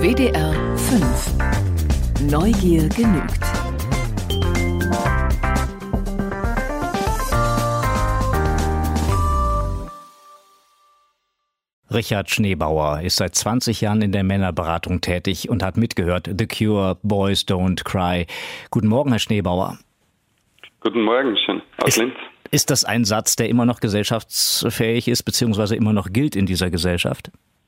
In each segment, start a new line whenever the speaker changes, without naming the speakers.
WDR 5. Neugier genügt.
Richard Schneebauer ist seit 20 Jahren in der Männerberatung tätig und hat mitgehört The Cure, Boys Don't Cry. Guten Morgen, Herr Schneebauer.
Guten Morgen, schön aus Linz.
Ist das ein Satz, der immer noch gesellschaftsfähig ist, beziehungsweise immer noch gilt in dieser Gesellschaft?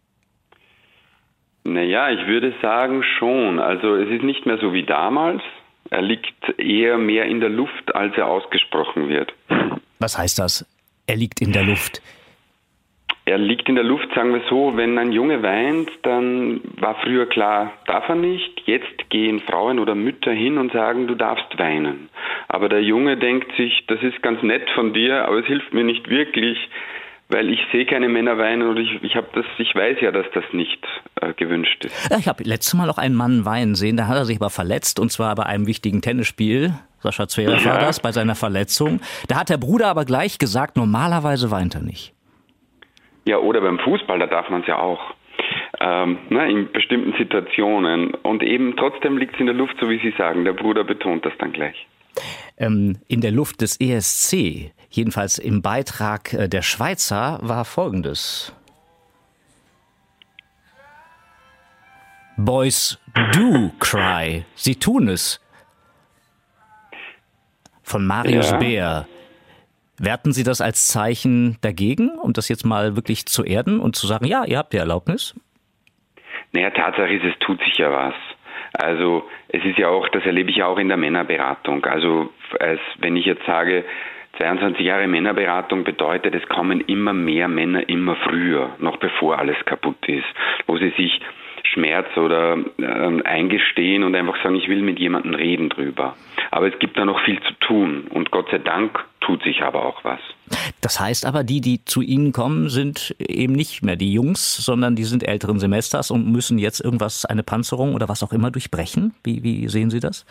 Naja, ich würde sagen schon. Also es ist nicht mehr so wie damals. Er liegt eher mehr in der Luft, als er ausgesprochen wird.
Was heißt das? Er liegt in der Luft.
Er liegt in der Luft, sagen wir so, wenn ein Junge weint, dann war früher klar, darf er nicht. Jetzt gehen Frauen oder Mütter hin und sagen, du darfst weinen. Aber der Junge denkt sich, das ist ganz nett von dir, aber es hilft mir nicht wirklich, weil ich sehe keine Männer weinen und ich weiß ja, dass das nicht gewünscht ist.
Ja, ich habe letztes Mal auch einen Mann weinen sehen, da hat er sich aber verletzt, und zwar bei einem wichtigen Tennisspiel. Sascha Zverev war das, bei seiner Verletzung. Da hat der Bruder aber gleich gesagt, normalerweise weint er nicht.
Ja, oder beim Fußball, da darf man es ja auch. In bestimmten Situationen. Und eben trotzdem liegt es in der Luft, so wie Sie sagen. Der Bruder betont das dann gleich.
In der Luft des ESC, jedenfalls im Beitrag der Schweizer, war Folgendes. Boys do cry. Sie tun es. Von Marius Bär. Werten Sie das als Zeichen dagegen, um das jetzt mal wirklich zu erden und zu sagen, ja, ihr habt die Erlaubnis?
Naja, Tatsache ist, es tut sich ja was. Also es ist ja auch, das erlebe ich ja auch in der Männerberatung. Also wenn ich jetzt sage, 22 Jahre Männerberatung bedeutet, es kommen immer mehr Männer immer früher, noch bevor alles kaputt ist, wo sie sich Schmerz oder eingestehen und einfach sagen, ich will mit jemandem reden drüber. Aber es gibt da noch viel zu tun und Gott sei Dank tut sich aber auch was.
Das heißt aber, die zu Ihnen kommen, sind eben nicht mehr die Jungs, sondern die sind älteren Semesters und müssen jetzt irgendwas, eine Panzerung oder was auch immer durchbrechen? Wie sehen Sie das?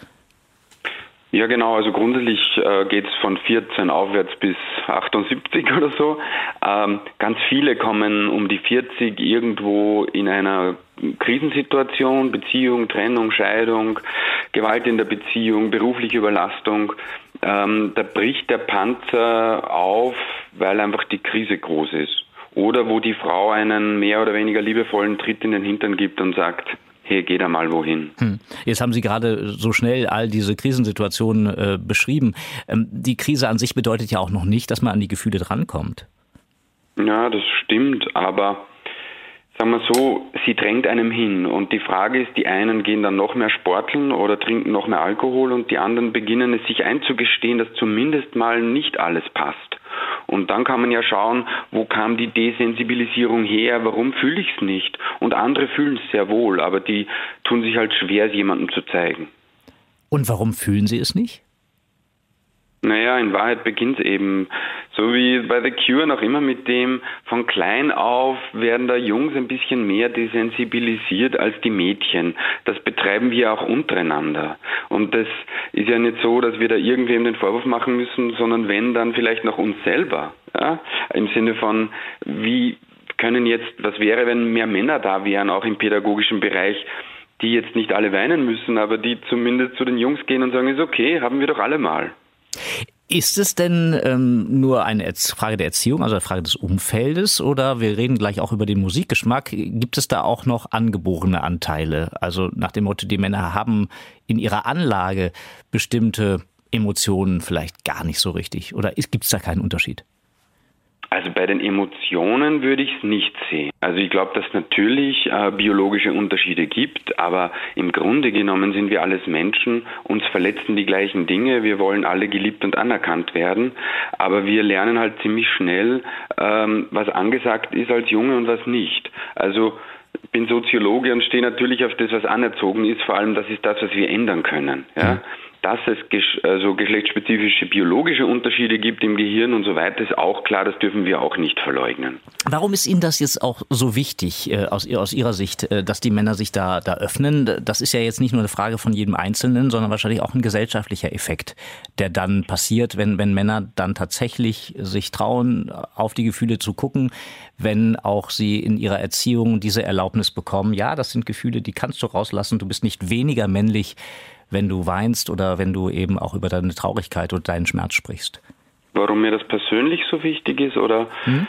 Ja genau, also grundsätzlich geht es von 14 aufwärts bis 78 oder so. Ganz viele kommen um die 40 irgendwo in einer Krisensituation, Beziehung, Trennung, Scheidung, Gewalt in der Beziehung, berufliche Überlastung. Da bricht der Panzer auf, weil einfach die Krise groß ist. Oder wo die Frau einen mehr oder weniger liebevollen Tritt in den Hintern gibt und sagt, hey, geh da mal wohin.
Jetzt haben Sie gerade so schnell all diese Krisensituationen beschrieben. Die Krise an sich bedeutet ja auch noch nicht, dass man an die Gefühle drankommt.
Ja, das stimmt, aber sagen wir so, sie drängt einem hin. Und die Frage ist, die einen gehen dann noch mehr sporteln oder trinken noch mehr Alkohol und die anderen beginnen es sich einzugestehen, dass zumindest mal nicht alles passt. Und dann kann man ja schauen, wo kam die Desensibilisierung her, warum fühle ich es nicht? Und andere fühlen es sehr wohl, aber die tun sich halt schwer, es jemandem zu zeigen.
Und warum fühlen Sie es nicht?
Naja, in Wahrheit beginnt es eben, so wie bei The Cure, noch immer mit dem, von klein auf werden da Jungs ein bisschen mehr desensibilisiert als die Mädchen. Das betreiben wir auch untereinander. Und das ist ja nicht so, dass wir da irgendwem den Vorwurf machen müssen, sondern wenn, dann vielleicht noch uns selber. Ja? Im Sinne von, wie können jetzt, was wäre, wenn mehr Männer da wären, auch im pädagogischen Bereich, die jetzt nicht alle weinen müssen, aber die zumindest zu den Jungs gehen und sagen, ist okay, haben wir doch alle mal.
Ist es denn nur eine Frage der Erziehung, also eine Frage des Umfeldes, oder wir reden gleich auch über den Musikgeschmack, gibt es da auch noch angeborene Anteile? Also nach dem Motto, die Männer haben in ihrer Anlage bestimmte Emotionen vielleicht gar nicht so richtig, oder gibt es da keinen Unterschied?
Also bei den Emotionen würde ich es nicht sehen. Also ich glaube, dass es natürlich biologische Unterschiede gibt, aber im Grunde genommen sind wir alles Menschen, uns verletzen die gleichen Dinge, wir wollen alle geliebt und anerkannt werden, aber wir lernen halt ziemlich schnell, was angesagt ist als Junge und was nicht. Also ich bin Soziologe und stehe natürlich auf das, was anerzogen ist, vor allem das ist das, was wir ändern können. Ja? Dass es geschlechtsspezifische biologische Unterschiede gibt im Gehirn und so weiter, ist auch klar, das dürfen wir auch nicht verleugnen.
Warum ist Ihnen das jetzt auch so wichtig aus Ihrer Sicht, dass die Männer sich da öffnen? Das ist ja jetzt nicht nur eine Frage von jedem Einzelnen, sondern wahrscheinlich auch ein gesellschaftlicher Effekt, der dann passiert, wenn Männer dann tatsächlich sich trauen, auf die Gefühle zu gucken, wenn auch sie in ihrer Erziehung diese Erlaubnis bekommen. Ja, das sind Gefühle, die kannst du rauslassen. Du bist nicht weniger männlich, wenn du weinst oder wenn du eben auch über deine Traurigkeit oder deinen Schmerz sprichst.
Warum mir das persönlich so wichtig ist, oder?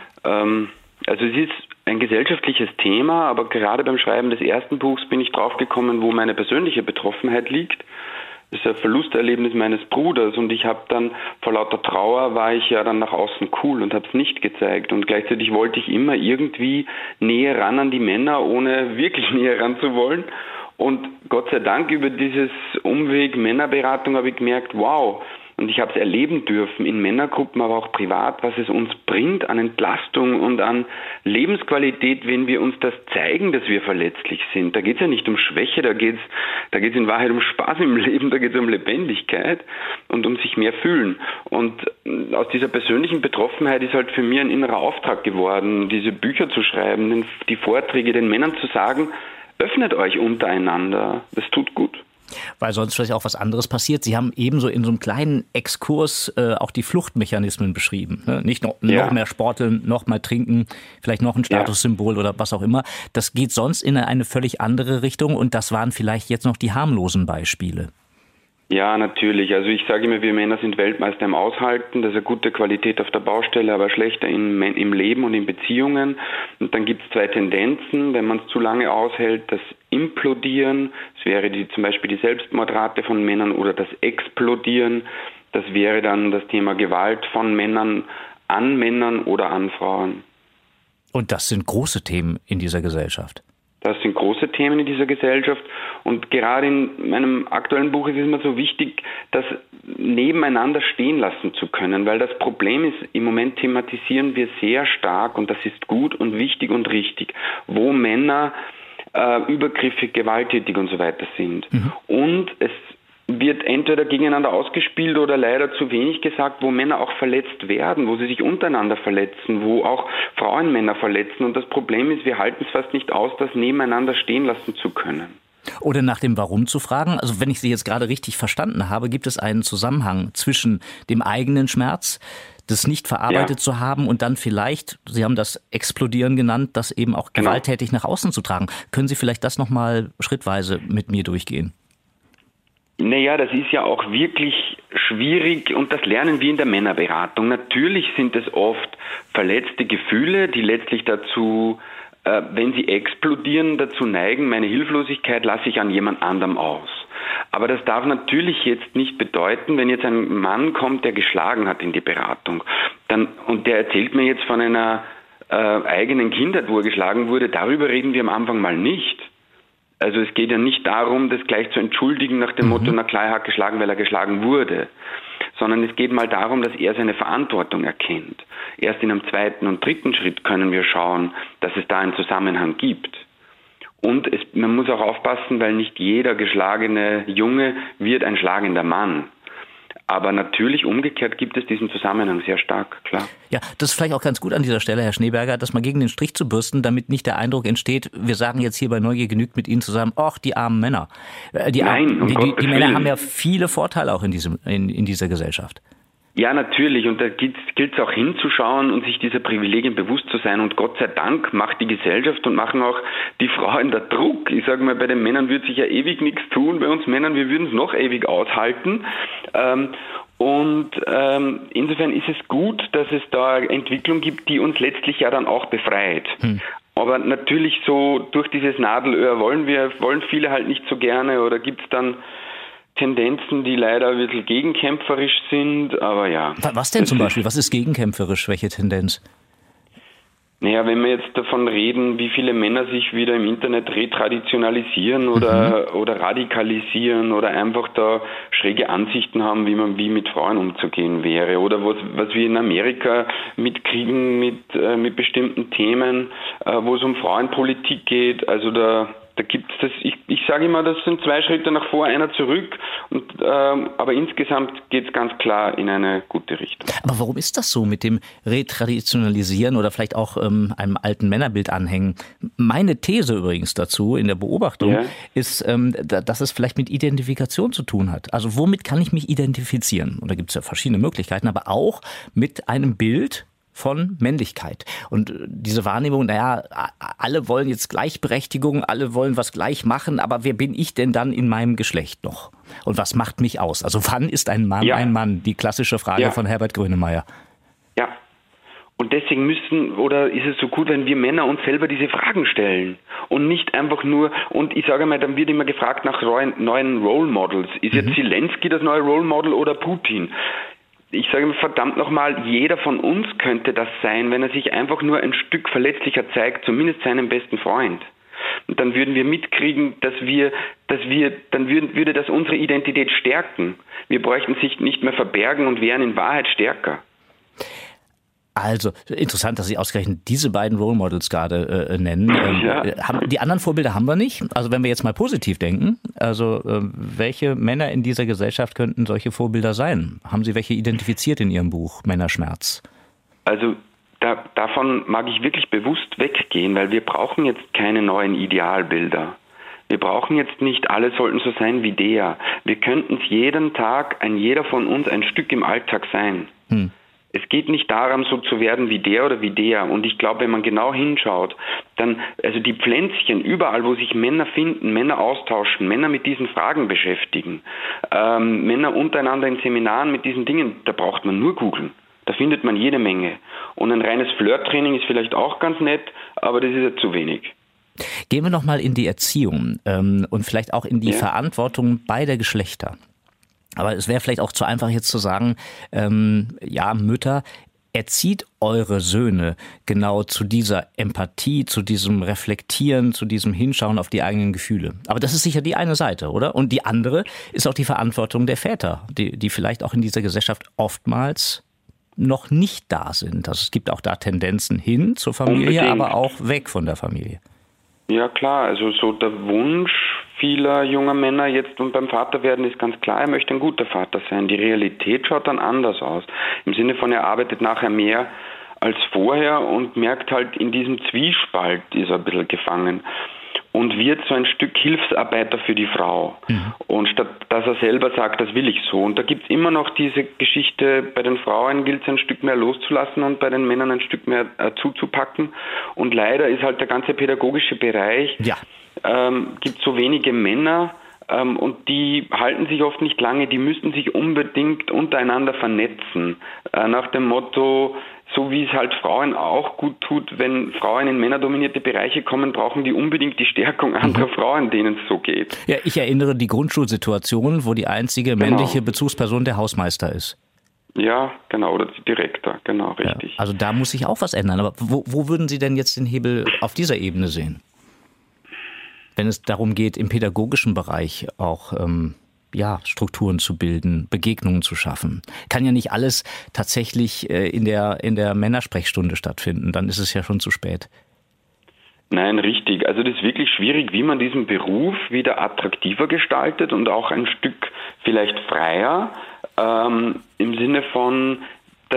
Also es ist ein gesellschaftliches Thema, aber gerade beim Schreiben des ersten Buchs bin ich draufgekommen, wo meine persönliche Betroffenheit liegt. Das ist ein Verlusterlebnis meines Bruders und ich habe dann, vor lauter Trauer war ich ja dann nach außen cool und habe es nicht gezeigt und gleichzeitig wollte ich immer irgendwie näher ran an die Männer, ohne wirklich näher ran zu wollen. Und Gott sei Dank über dieses Umweg Männerberatung habe ich gemerkt, wow, und ich habe es erleben dürfen in Männergruppen, aber auch privat, was es uns bringt an Entlastung und an Lebensqualität, wenn wir uns das zeigen, dass wir verletzlich sind. Da geht es ja nicht um Schwäche, da geht's in Wahrheit um Spaß im Leben, da geht es um Lebendigkeit und um sich mehr fühlen. Und aus dieser persönlichen Betroffenheit ist halt für mich ein innerer Auftrag geworden, diese Bücher zu schreiben, die Vorträge den Männern zu sagen, öffnet euch untereinander, das tut gut.
Weil sonst vielleicht auch was anderes passiert. Sie haben ebenso in so einem kleinen Exkurs auch die Fluchtmechanismen beschrieben. Ne? Nicht noch mehr sporteln, noch mal trinken, vielleicht noch ein Statussymbol oder was auch immer. Das geht sonst in eine völlig andere Richtung und das waren vielleicht jetzt noch die harmlosen Beispiele.
Ja, natürlich. Also ich sage immer, wir Männer sind Weltmeister im Aushalten. Das ist eine gute Qualität auf der Baustelle, aber schlechter im Leben und in Beziehungen. Und dann gibt es zwei Tendenzen, wenn man es zu lange aushält, das Implodieren, das wäre zum Beispiel die Selbstmordrate von Männern, oder das Explodieren, das wäre dann das Thema Gewalt von Männern an Männern oder an Frauen.
Und das sind große Themen in dieser Gesellschaft.
Das sind große Themen in dieser Gesellschaft und gerade in meinem aktuellen Buch ist es mir so wichtig, das nebeneinander stehen lassen zu können, weil das Problem ist, im Moment thematisieren wir sehr stark, und das ist gut und wichtig und richtig, wo Männer übergriffig, gewalttätig und so weiter sind. Und es wird entweder gegeneinander ausgespielt oder leider zu wenig gesagt, wo Männer auch verletzt werden, wo sie sich untereinander verletzen, wo auch Frauen Männer verletzen. Und das Problem ist, wir halten es fast nicht aus, das nebeneinander stehen lassen zu können.
Oder nach dem Warum zu fragen. Also wenn ich Sie jetzt gerade richtig verstanden habe, gibt es einen Zusammenhang zwischen dem eigenen Schmerz, das nicht verarbeitet zu haben und dann vielleicht, Sie haben das Explodieren genannt, das eben auch gewalttätig nach außen zu tragen. Können Sie vielleicht das nochmal schrittweise mit mir durchgehen?
Naja, das ist ja auch wirklich schwierig und das lernen wir in der Männerberatung. Natürlich sind es oft verletzte Gefühle, die letztlich dazu, wenn sie explodieren, dazu neigen, meine Hilflosigkeit lasse ich an jemand anderem aus. Aber das darf natürlich jetzt nicht bedeuten, wenn jetzt ein Mann kommt, der geschlagen hat in die Beratung, und der erzählt mir jetzt von einer eigenen Kindheit, wo er geschlagen wurde, darüber reden wir am Anfang mal nicht. Also es geht ja nicht darum, das gleich zu entschuldigen nach dem Motto, na klar, er hat geschlagen, weil er geschlagen wurde, sondern es geht mal darum, dass er seine Verantwortung erkennt. Erst in einem zweiten und dritten Schritt können wir schauen, dass es da einen Zusammenhang gibt. Und man muss auch aufpassen, weil nicht jeder geschlagene Junge wird ein schlagender Mann. Aber natürlich umgekehrt gibt es diesen Zusammenhang sehr stark, klar.
Ja, das ist vielleicht auch ganz gut an dieser Stelle, Herr Schneeberger, das mal gegen den Strich zu bürsten, damit nicht der Eindruck entsteht, wir sagen jetzt hier bei Neugier genügt mit Ihnen zusammen, ach, die armen Männer. Die Männer haben ja viele Vorteile auch in dieser Gesellschaft.
Ja, natürlich. Und da gilt es auch hinzuschauen und sich dieser Privilegien bewusst zu sein. Und Gott sei Dank macht die Gesellschaft und machen auch die Frauen da Druck. Ich sage mal, bei den Männern wird sich ja ewig nichts tun. Bei uns Männern, wir würden es noch ewig aushalten. Insofern ist es gut, dass es da Entwicklung gibt, die uns letztlich ja dann auch befreit. Aber natürlich so durch dieses Nadelöhr wollen viele halt nicht so gerne, oder gibt es dann Tendenzen, die leider ein bisschen gegenkämpferisch sind, aber ja.
Was denn zum Beispiel? Was ist gegenkämpferisch? Welche Tendenz?
Naja, wenn wir jetzt davon reden, wie viele Männer sich wieder im Internet retraditionalisieren oder radikalisieren oder einfach da schräge Ansichten haben, wie mit Frauen umzugehen wäre, oder was wir in Amerika mitkriegen mit bestimmten Themen, wo es um Frauenpolitik geht, also da da gibt es das, ich sage immer, das sind 2 Schritte nach vor, einer zurück, aber insgesamt geht es ganz klar in eine gute Richtung.
Aber warum ist das so mit dem Retraditionalisieren oder vielleicht auch einem alten Männerbild anhängen? Meine These übrigens dazu in der Beobachtung ist, dass es vielleicht mit Identifikation zu tun hat. Also womit kann ich mich identifizieren? Und da gibt es ja verschiedene Möglichkeiten, aber auch mit einem Bild von Männlichkeit. Und diese Wahrnehmung, alle wollen jetzt Gleichberechtigung, alle wollen was gleich machen, aber wer bin ich denn dann in meinem Geschlecht noch? Und was macht mich aus? Also wann ist ein Mann ein Mann? Die klassische Frage von Herbert Grönemeyer.
Ja. Und deswegen ist es so gut, wenn wir Männer uns selber diese Fragen stellen und nicht einfach nur, und ich sage mal, dann wird immer gefragt nach neuen Role Models. Ist jetzt Zelensky das neue Role Model oder Putin? Ich sage mir, verdammt nochmal, jeder von uns könnte das sein, wenn er sich einfach nur ein Stück verletzlicher zeigt, zumindest seinem besten Freund. Und dann würden wir mitkriegen, dann würde das unsere Identität stärken. Wir bräuchten sich nicht mehr verbergen und wären in Wahrheit stärker.
Also, interessant, dass Sie ausgerechnet diese beiden Role Models gerade nennen. Die anderen Vorbilder haben wir nicht. Also, wenn wir jetzt mal positiv denken, also welche Männer in dieser Gesellschaft könnten solche Vorbilder sein? Haben Sie welche identifiziert in Ihrem Buch Männerschmerz?
Also, davon mag ich wirklich bewusst weggehen, weil wir brauchen jetzt keine neuen Idealbilder. Wir brauchen jetzt nicht, alle sollten so sein wie der. Wir könnten es jeden Tag, jeder von uns ein Stück im Alltag sein. Es geht nicht daran, so zu werden wie der oder wie der. Und ich glaube, wenn man genau hinschaut, dann, also die Pflänzchen, überall, wo sich Männer finden, Männer austauschen, Männer mit diesen Fragen beschäftigen, Männer untereinander in Seminaren mit diesen Dingen, da braucht man nur googeln. Da findet man jede Menge. Und ein reines Flirttraining ist vielleicht auch ganz nett, aber das ist ja zu wenig.
Gehen wir nochmal in die Erziehung und vielleicht auch in die Verantwortung beider Geschlechter. Aber es wäre vielleicht auch zu einfach jetzt zu sagen, Mütter, erzieht eure Söhne genau zu dieser Empathie, zu diesem Reflektieren, zu diesem Hinschauen auf die eigenen Gefühle. Aber das ist sicher die eine Seite, oder? Und die andere ist auch die Verantwortung der Väter, die vielleicht auch in dieser Gesellschaft oftmals noch nicht da sind. Also es gibt auch da Tendenzen hin zur Familie, aber auch weg von der Familie.
Ja klar, also so der Wunsch vieler junger Männer jetzt und beim Vaterwerden ist ganz klar, er möchte ein guter Vater sein. Die Realität schaut dann anders aus. Im Sinne von, er arbeitet nachher mehr als vorher und merkt halt, in diesem Zwiespalt ist er ein bisschen gefangen und wird so ein Stück Hilfsarbeiter für die Frau. Und statt dass er selber sagt, das will ich so. Und da gibt es immer noch diese Geschichte, bei den Frauen gilt es ein Stück mehr loszulassen und bei den Männern ein Stück mehr zuzupacken. Und leider ist halt der ganze pädagogische Bereich, gibt so wenige Männer und die halten sich oft nicht lange, die müssen sich unbedingt untereinander vernetzen. Nach dem Motto, so wie es halt Frauen auch gut tut, wenn Frauen in männerdominierte Bereiche kommen, brauchen die unbedingt die Stärkung anderer Frauen, denen es so geht.
Ja, ich erinnere die Grundschulsituation, wo die einzige männliche Bezugsperson der Hausmeister ist.
Ja, genau, oder Direktor, genau, richtig.
Ja, also da muss sich auch was ändern. Aber wo würden Sie denn jetzt den Hebel auf dieser Ebene sehen? Wenn es darum geht, im pädagogischen Bereich auch Strukturen zu bilden, Begegnungen zu schaffen. Kann ja nicht alles tatsächlich in der Männersprechstunde stattfinden, dann ist es ja schon zu spät.
Nein, richtig. Also das ist wirklich schwierig, wie man diesen Beruf wieder attraktiver gestaltet und auch ein Stück vielleicht freier, im Sinne von, dass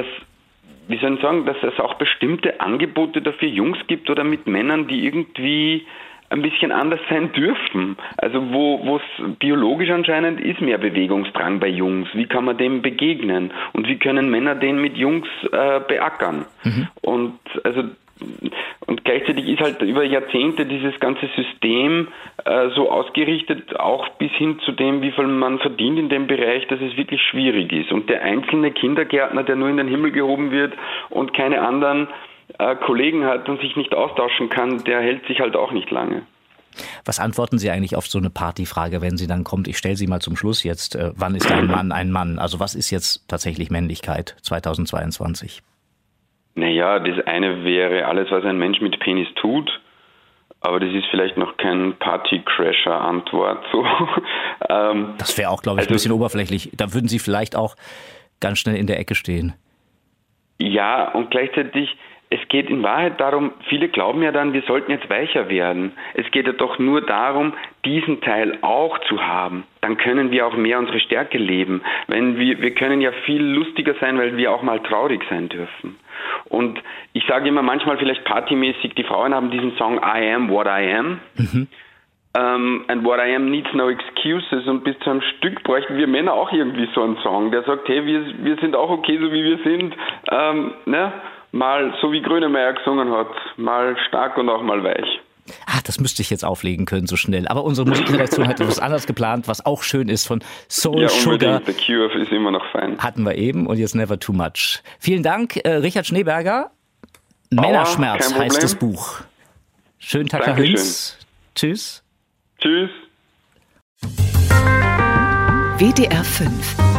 es auch bestimmte Angebote dafür Jungs gibt oder mit Männern, die irgendwie ein bisschen anders sein dürfen. Also wo es biologisch anscheinend ist mehr Bewegungsdrang bei Jungs. Wie kann man dem begegnen? Und wie können Männer den mit Jungs beackern? Und gleichzeitig ist halt über Jahrzehnte dieses ganze System so ausgerichtet, auch bis hin zu dem, wie viel man verdient in dem Bereich, dass es wirklich schwierig ist. Und der einzelne Kindergärtner, der nur in den Himmel gehoben wird und keine anderen Kollegen hat und sich nicht austauschen kann, der hält sich halt auch nicht lange.
Was antworten Sie eigentlich auf so eine Partyfrage, wenn sie dann kommt? Ich stelle sie mal zum Schluss jetzt. Wann ist ein Mann ein Mann? Also was ist jetzt tatsächlich Männlichkeit 2022?
Naja, das eine wäre alles, was ein Mensch mit Penis tut. Aber das ist vielleicht noch kein Party-Crasher-Antwort. So.
Das wäre auch, glaube ich, ein bisschen oberflächlich. Da würden Sie vielleicht auch ganz schnell in der Ecke stehen.
Ja, und gleichzeitig es geht in Wahrheit darum, viele glauben ja dann, wir sollten jetzt weicher werden. Es geht ja doch nur darum, diesen Teil auch zu haben. Dann können wir auch mehr unsere Stärke leben. Wir können ja viel lustiger sein, weil wir auch mal traurig sein dürfen. Und ich sage immer manchmal vielleicht partymäßig, die Frauen haben diesen Song I Am What I Am. And what I am needs no excuses. Und bis zu einem Stück bräuchten wir Männer auch irgendwie so einen Song, der sagt, hey, wir sind auch okay, so wie wir sind. Mal so wie Grönemeyer gesungen hat, mal stark und auch mal weich.
Das müsste ich jetzt auflegen können so schnell. Aber unsere Musikredaktion hat etwas anderes geplant, was auch schön ist, von Soul Sugar.
The Cure ist immer noch fein.
Hatten wir eben und jetzt Never Too Much. Vielen Dank, Richard Schneeberger. Männerschmerz heißt das Buch. Schönen Tag nach uns. Tschüss.
Tschüss.
WDR 5